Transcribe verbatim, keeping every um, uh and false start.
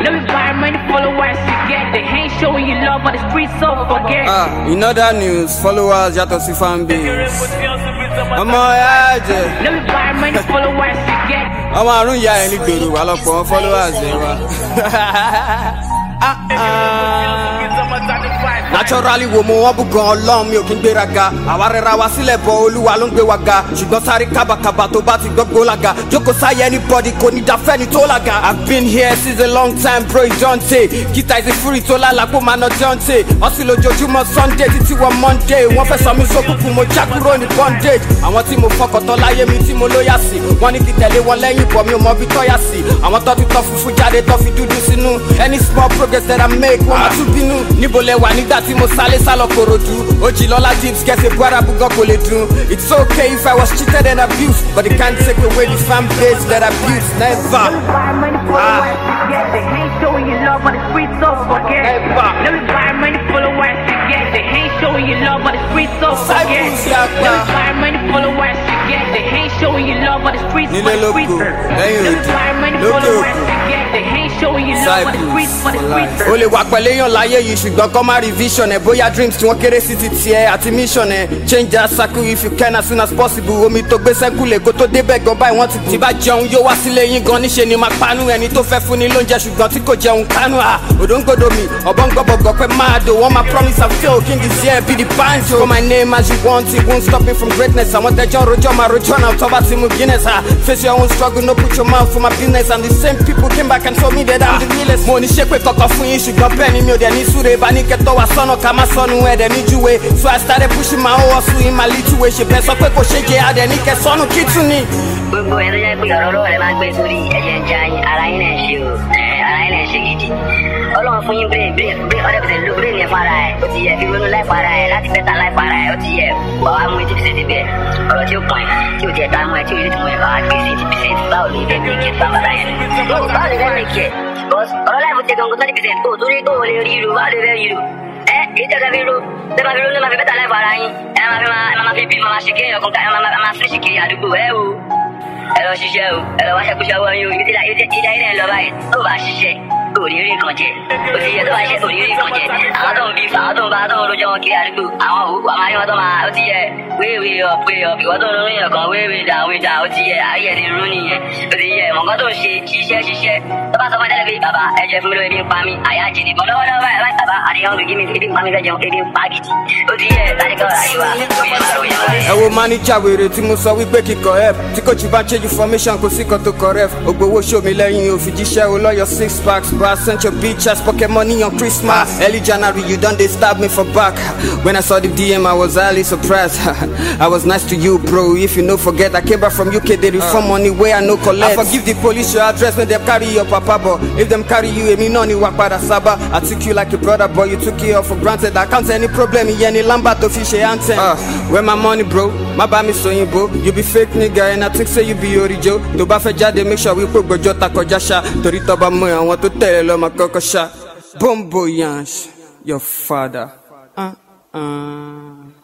Let me buy many followers you get. They ain't showing you love on the streets, so forget. Ah, in other news, followers yàtọ̀ sí fan base. Ọmọ ẹ̀ jẹ́. Let me buy many followers you get. Ọmọ àrùn ìyá ẹ̀ ní gbèrú wà lọ́pọ̀ wọn followers ẹ̀ wá. Naturally wo mo wọn bú gan Ọlọ́run mi ò kí ń gbéraga àwa rẹra wa sílẹ̀ bọ Olúwa ló ń gbé wa ga ṣùgbọ́n sáré kábàkàbà tó bá ti gbọ́gbó laga jókòó sáyé anybody kò ní dáfẹ́ni tó laga. I've been here since a long time bro ìjọ́ǹtẹ̀ kíta ìsìn fúri tó lálàpọ̀ máa ná jọ́ǹtẹ̀ ọ̀sìn lójoojúmọ́ Sunday títí wọ Monday wọ́n fẹ́ sọ mí sókùnkùn mo já kúrò ní bondage. Àwọn tí mo fọkàntán láyé mi tí mo lóyà sí wọ́n ní kí tẹ̀lé wọn lẹ́yìn bọ̀ mi ò mọ bí tọ́yà sí àwọn tó ti tọ́ funfun jáde tó fi dúdú sínú any small progress that I make wọ́n máa tún bínú níbo lẹ wà nígbà tí mo sálé sálọ korodu Ojìlọ́lá Gibbs kẹsẹ̀ buhara bugọ́ kò lè dùn. It's okay if I was cheated and abused but it can't take away the fan base that I built. Never. Let me buy many followers you get. They ain't showing you love on the streets, so forget. Never. Let me buy many followers you get. They ain't showing you love on the streets, so forget. Let me buy many followers you get. They ain't showing you love on the streets, for the streets. Let me buy many followers you get. They ain't showing you love on the streets, for the streets. O lè wà pẹ̀lú èèyàn láyé yìí ṣùgbọ́n kọ́ máa revision ẹ̀ bóyá dreams tí wọ́n kéré sí ti tiẹ̀ àti mission ẹ̀ change that circle if you can as soon as possible. Omi tó gbé sẹ́kùlẹ̀ kó tó débẹ̀ gan báyìí wọ́n ti tí bá jẹun yóò wá sílé yín gan níṣe ni máa panu ẹni tó fẹ́ fún ni lóúnjẹ ṣùgbọ́n tí kò jẹun kánú à òdòǹgbòdò mi ọ̀bọ̀n gbọ́bọ̀gbọ̀ pé máa dò wọ́n máa promise and fail king is here be the banjo. Call my name as you want it won't stop me from greatness. Àwọn tẹjọ́ rojọ́ máa rojọ́ náà tọ́ba ti mú Guinness ah face your own struggle no put your mouth for my business and the same people came back and told me that I'm the realest. Mo ní ṣe pé kọ̀kọ̀ fún yín ṣùgbọ́n bẹ́ẹ̀ ni mi ò dẹ̀ ní súre bá ní kẹtọ́ wa sọ́nà ká má sọnù ẹ̀dẹ̀ ní júwe so I started pushing my own hustle in my little way ṣe bẹ́ẹ̀ sọ pé kò ṣe jẹ́ adẹ̀ ní kẹ sọnù kí tún ni. Gbogbo ẹ̀ tó jẹ́ pé ọ̀rọ̀ lọ́wọ́ rẹ̀ máa ń gbé sórí ẹ̀jẹ̀ ń já yín ara yín náà ṣe o ara yín náà ṣe gidi. Ọlọ́run fún yín bírè bírè bírè ọ̀dẹ̀ bìtẹ̀ lo bírè ní ẹ̀fọ́ ara ẹ̀ ó ti yẹ fi ronú láìpọ̀ ara ẹ̀ láti bẹ́tà láìpọ̀ ara ẹ̀ ó ti yẹ wà wá mú eighty percent bẹ́ẹ̀ ọ̀rọ̀ tí ó pọ̀ ẹ̀ tí ó tiẹ̀ tá mú ẹ̀ tí ó yẹ ti mú ẹ̀ wá gbé sí eighty percent báwo lè fẹ́ mi kí ẹ̀ bá bàtà yẹn. Báwo lè fẹ́ mi kí ẹ̀ ọ̀rọ̀ láìpọ̀ tẹ̀ gangan twenty percent tó torí tó lè rí irú báwo lè fẹ́ rí irú ẹ̀ èyí tẹ̀sẹ̀ fi ro tẹ́ máa fi ro ní máa fi bẹ́tà láìpọ̀ ara yín ẹ̀ máa fi máa fi bí máa ṣe kiri ọkàn ẹ̀ máa fi ṣe kiri àdúgbò ẹ̀ o ẹ lọ ṣiṣẹ́ o ẹ lọ wáṣẹ́ kúṣẹ́ wọ́n yín o ìdá ìdá ilẹ̀ lọ báyìí tó bá ṣiṣẹ́ òrìrì kan jẹ òsì yẹ tó bá ṣe òrìrì kan jẹ àwọn tó ń bí fa àwọn tó ń bá tó ń lójọ́ wọn kiri àdúgbò àwọn òwú àwọn ayé wọn tó máa ó ti yẹ wéèwé up way up ìwọ́n tó ń lóyún yẹn kan wéèwé down way down ó ti yẹ ayé ẹni rún nìyẹn ó ti yẹ mọ̀gán tó ń ṣe ṣiṣẹ́ ṣiṣẹ́ tó bá sọ fún ẹlẹ́bí bàbá ẹ jẹ́ fún mi lórí ebi ń pa mí àyà jìnnì bọ́ lọ́wọ́lọ́wọ́ báyìí láì bàbá àdéhùn lójú mi ebi ń pa mí fẹ́ jẹun ebi ń pa gidi ó ti yẹ láti kọ́ ọ̀rọ̀ ayé wa òye máa lóye wọlé. Ẹ wo máníjà wèrè tí mo sọ wípé kíkọ help tí kò jí bá change formation kò sí kan tó correct ògbówó show mi lẹ́yìn òfìjíṣẹ́ o lọ́yọ̀ six packs bra sent your bitch ass pocket money on Christmas early January you done they stab me for back when I saw the D M I was highly surprised. I was nice to you bro if you no forget I came back from U K they reform money wey I no collect. I forgive the police your address when them carry your papa but if them carry you èmi náà ni wà padà sábà. I took you like a brother but you took it all for granted. I can't any problem ìyẹn ni lamba tó fi ṣe anthem. Uh, where my money bro má bá mi sọ yín bro you be fake nigga and I think say you be orijo tó bá fẹ́ jáde make sure wípé gbọ́jọ́ ta kọjá ṣá torí tó bá mọ àwọn tó tẹ̀lé lọ́ máa kọ́kọ́ ṣá. Bombo Yansh, your father. Uh, uh.